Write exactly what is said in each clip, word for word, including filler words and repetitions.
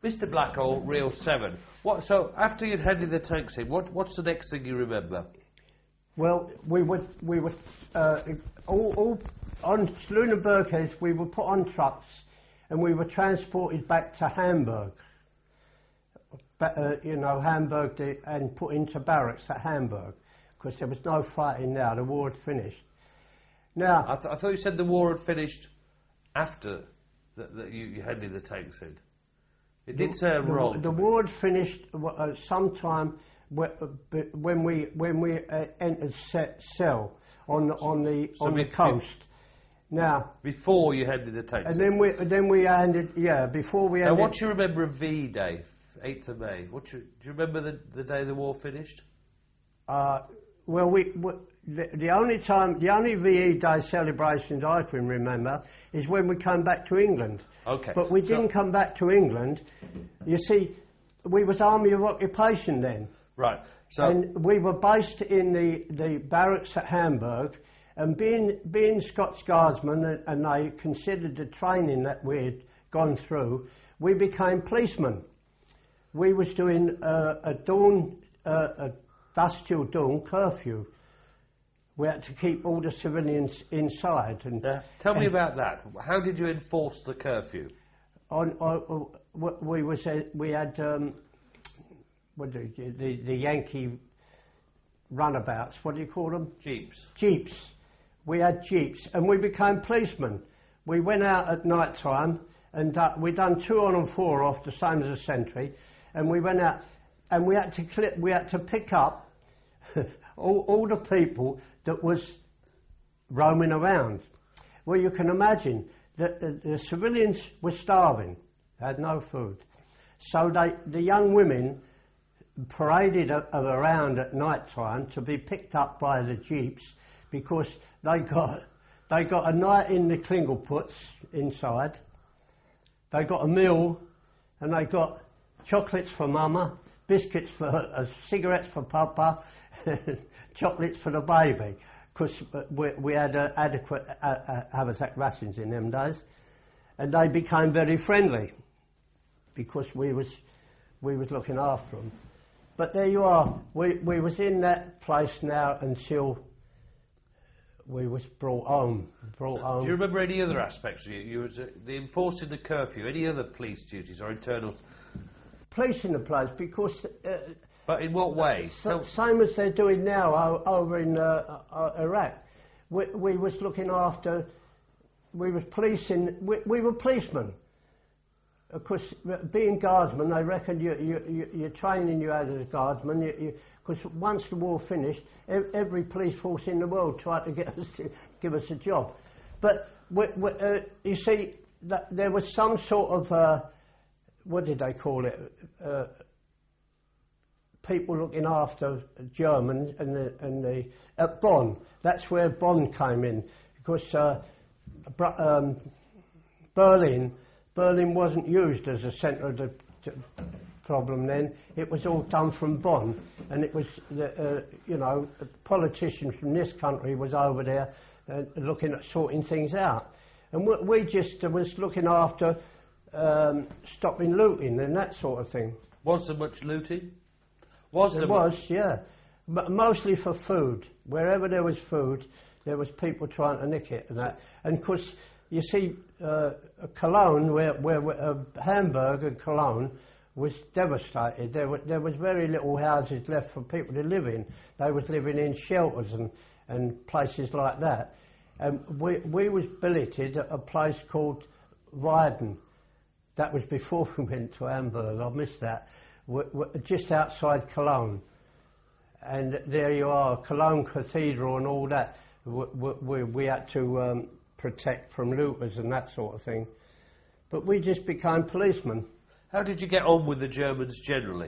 Mister Blackall, Reel seven. What? So after you'd handed the tanks in, what? What's the next thing you remember? Well, we were we were uh, all, all on Lüneburgers. We were put on trucks, and we were transported back to Hamburg. But, uh, you know, Hamburg, the, and put into barracks at Hamburg, because there was no fighting now. The war had finished. Now, I, th I thought you said the war had finished after that, that you, you handed the tanks in. It did sound the, wrong. The war had finished uh, sometime when we when we uh, entered Celle on on the so on be, the coast. Be, now, before you handed the tanks and in. then we then we handed yeah before we. Now, handed, what do you remember of V Day, eighth of May? What do you, do you remember the the day the war finished? Uh, well, we. we The, the only time, the only V E Day celebrations I can remember is when we came back to England. Okay. But we didn't so, come back to England. You see, we was Army of Occupation then. Right. So and we were based in the, the barracks at Hamburg, and being being Scots Guardsmen, and, and they considered the training that we had gone through, we became policemen. We was doing uh, a dawn, uh, a dusk till dawn curfew. We had to keep all the civilians inside. And yeah. Tell me about that. How did you enforce the curfew? On, on, we was uh, we had um, what do you, the the Yankee runabouts. What do you call them? Jeeps. Jeeps. We had jeeps, and we became policemen. We went out at night time, and uh, we done two on and four off, the same as a sentry. And we went out, and we had to clip, we had to pick up all, all the people that was roaming around. Well, you can imagine that the, the civilians were starving, had no food. So they, the young women paraded a, a around at night time to be picked up by the jeeps, because they got they got a night in the Klingleputs inside. They got a meal, and they got chocolates for Mama, biscuits for uh, cigarettes for Papa, chocolates for the baby, because we, we had uh, adequate uh, uh, haversack rations in them days, and they became very friendly because we was we was looking after them. But there you are. We we was in that place now until we was brought home. Brought so, home. Do you remember any other aspects of you? You was uh, the enforcing the curfew. Any other police duties or internal? Police in the place, because. Uh, But in what way? So, same as they're doing now o over in uh, uh, Iraq. We, we was looking after, we was policing, we, we were policemen. Of course, being guardsmen, they reckon you, you, you, you're training you as a guardsman, because once the war finished, every police force in the world tried to get us to give us a job. But we, we, uh, you see, that there was some sort of, uh, what did they call it? Uh, people looking after Germans and the, and the at Bonn. That's where Bonn came in, because uh, um, Berlin, Berlin wasn't used as a centre of the problem then. It was all done from Bonn, and it was the, uh, you know, a politician from this country was over there uh, looking at sorting things out, and we, we just uh, was looking after um, stopping looting and that sort of thing. Was there much looting? Was there was, yeah. But mostly for food. Wherever there was food, there was people trying to nick it and that. And of course, you see, uh, Cologne, where, where uh, Hamburg and Cologne was devastated. There, were, there was very little houses left for people to live in. They was living in shelters and, and places like that. And we, we was billeted at a place called Weiden. That was before we went to Hamburg. I missed that. We're, we're just outside Cologne, and there you are, Cologne Cathedral and all that. We, we, we had to um, protect from looters and that sort of thing. But we just became policemen. How did you get on with the Germans generally?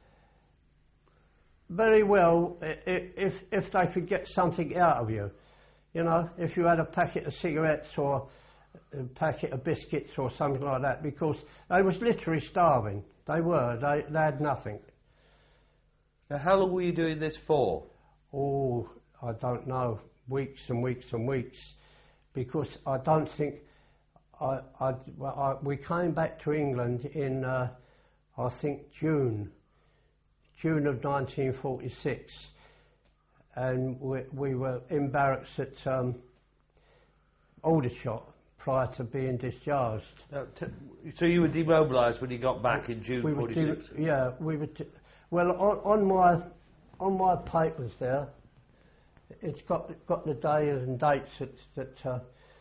Very well, if, if they could get something out of you. You know, if you had a packet of cigarettes or a packet of biscuits or something like that, because they was literally starving. They were. They, they had nothing. Now, how long were you doing this for? Oh, I don't know. Weeks and weeks and weeks. Because I don't think... I, I, I, we came back to England in uh, I think June, June of nineteen forty-six, and we, we were in barracks at um, Aldershot prior to being discharged. Uh, t- so you were demobilised when you got back in June we forty-six? De- yeah, we were. De- well, on, on my on my papers there, it's got got the days and dates that. that uh,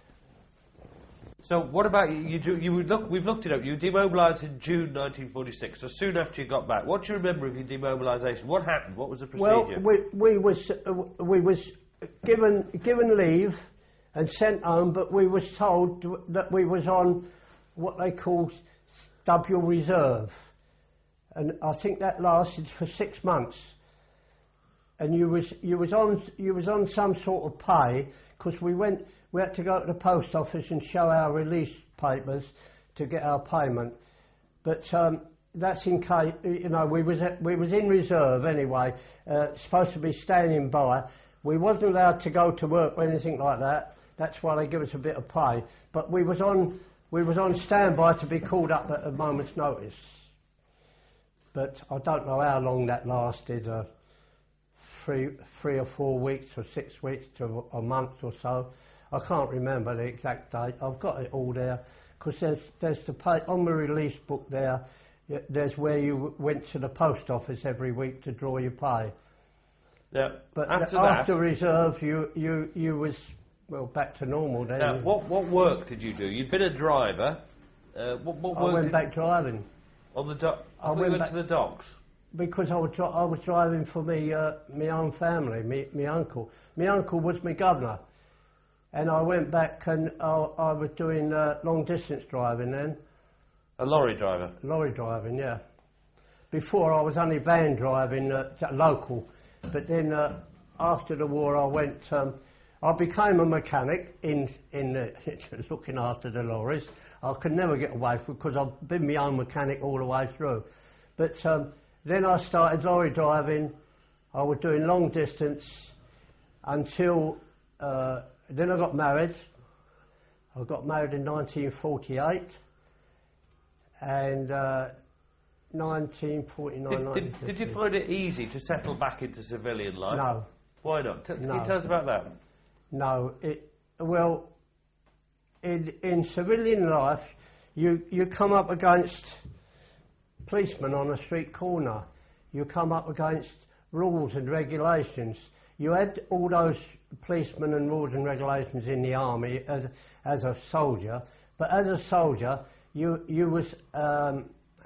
so what about you? You, do, you would look. We've looked it up. You were demobilised in June nineteen forty-six. So soon after you got back, what do you remember of your demobilisation? What happened? What was the procedure? well, we we was uh, we was given given leave and sent home, but we was told that we was on what they call stubble reserve, and I think that lasted for six months. And you was you was on you was on some sort of pay, because we went we had to go to the post office and show our release papers to get our payment. But um, that's in case, you know, we was at, we was in reserve anyway, uh, supposed to be standing by. We wasn't allowed to go to work or anything like that. That's why they give us a bit of pay. But we was on we was on standby to be called up at a moment's notice. But I don't know how long that lasted. Uh, Three, three or four weeks or six weeks to a month or so. I can't remember the exact date. I've got it all there, because there's there's the pay, on the release book there. There's where you w- went to the post office every week to draw your pay. Yeah. But after after that, reserve, you you you was well back to normal then. now, what what work did you do? You'd been a driver. Uh, what, what I work went did back driving on the dock? I, I thought you went went back- to the docks. because I was dri- I was driving for me uh, my own family, me my uncle. My uncle was my governor, and I went back and I, I was doing uh, long distance driving then, A lorry driver. lorry driving, yeah. Before I was only van driving, uh, t- local, but then uh, after the war I went. Um, I became a mechanic in in the, looking after the lorries. I could never get away from it because I've been my own mechanic all the way through. But um, then I started lorry driving. I was doing long distance until uh, then I got married. I got married in nineteen forty-eight, and uh, nineteen forty-nine. Did, did, did you find it easy to settle back into civilian life? No. Why not? T- No. Can you tell us about that? No, it, well, in, in civilian life, you, you come up against policemen on a street corner. You come up against rules and regulations. You had all those policemen and rules and regulations in the army as, as a soldier, but as a soldier, you you was um,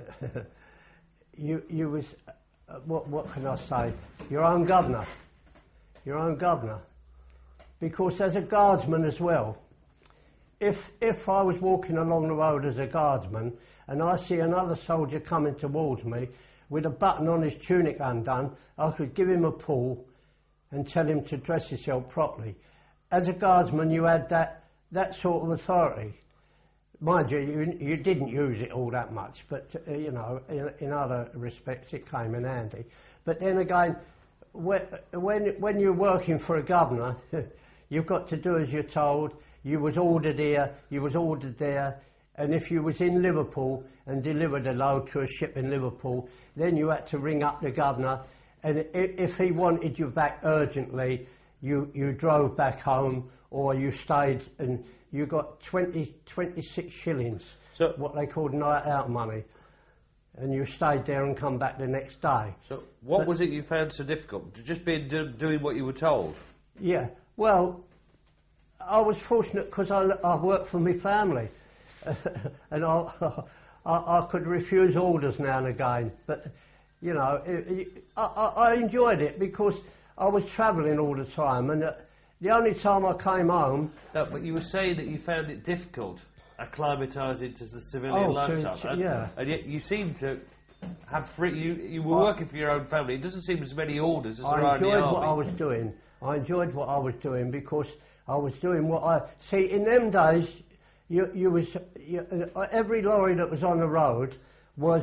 you you was uh, what what can I say? Your own governor, your own governor. Because as a guardsman as well, if if I was walking along the road as a guardsman and I see another soldier coming towards me with a button on his tunic undone, I could give him a pull and tell him to dress himself properly. As a guardsman, you had that that sort of authority. Mind you, you, you didn't use it all that much, but uh, you know, in, in other respects, it came in handy. But then again, when when, when you're working for a governor, you've got to do as you're told. You was ordered here, you was ordered there, and if you was in Liverpool and delivered a load to a ship in Liverpool, then you had to ring up the governor, and if, if he wanted you back urgently, you, you drove back home, or you stayed and you got twenty, twenty-six shillings, So- what they called night out money, and you stayed there and come back the next day. So, what But- was it you found so difficult? Just being do, doing what you were told? Yeah, well, I was fortunate because I, I worked for my family, and I, I I could refuse orders now and again. But you know, it, it, I, I enjoyed it because I was travelling all the time, and uh, the only time I came home. No, but you were saying that you found it difficult acclimatising to the civilian Oh, to- lifestyle, to- and, yeah. and yet you seem to have free. You you were I- working for your own family. It doesn't seem as many orders as there I are in the enjoyed army. what I was doing. I enjoyed what I was doing because I was doing what I see. In them days, you you was you, uh, every lorry that was on the road was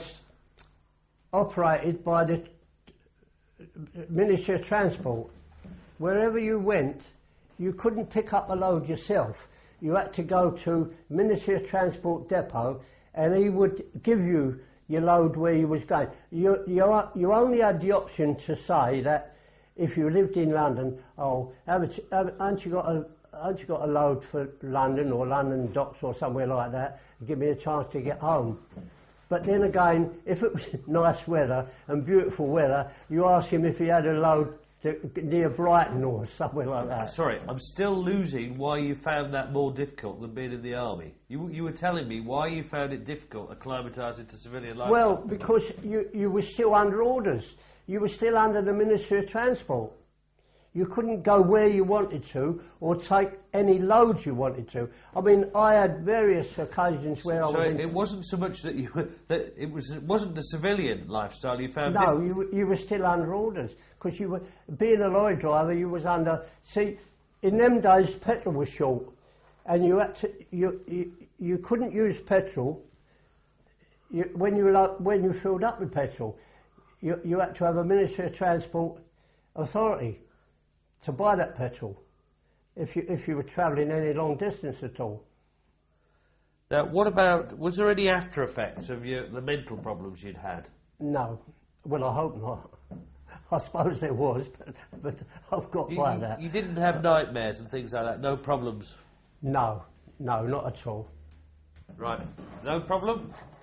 operated by the Ministry of Transport. Wherever you went, you couldn't pick up a load yourself. You had to go to Ministry of Transport depot, and he would give you your load where you was going. You, you, you only had the option to say that if you lived in London, oh, haven't, haven't you got a, haven't you got a load for London or London docks or somewhere like that? Give me a chance to get home. But then again, if it was nice weather and beautiful weather, you ask him if he had a load to, near Brighton or somewhere like that. Sorry, I'm still losing why you found that more difficult than being in the army. You you were telling me why you found it difficult acclimatising to civilian life. Well, because you, you were still under orders. You were still under the Ministry of Transport. You couldn't go where you wanted to or take any loads you wanted to. I mean, I had various occasions where so I was... So it wasn't so much that you were, that it was it wasn't the civilian lifestyle you found. No, you you were still under orders because you were being a lorry driver. You was under. See, in them days, petrol was short, and you had to you you, you couldn't use petrol. You, when you lo- when you filled up with petrol, you you had to have a Ministry of Transport authority to buy that petrol if you if you were travelling any long distance at all. Now, what about, was there any after effects of your, the mental problems you'd had? No. Well, I hope not. I suppose there was, but, but I've got you, by you, that. You didn't have nightmares and things like that? No problems? No. No, not at all. Right. No problem?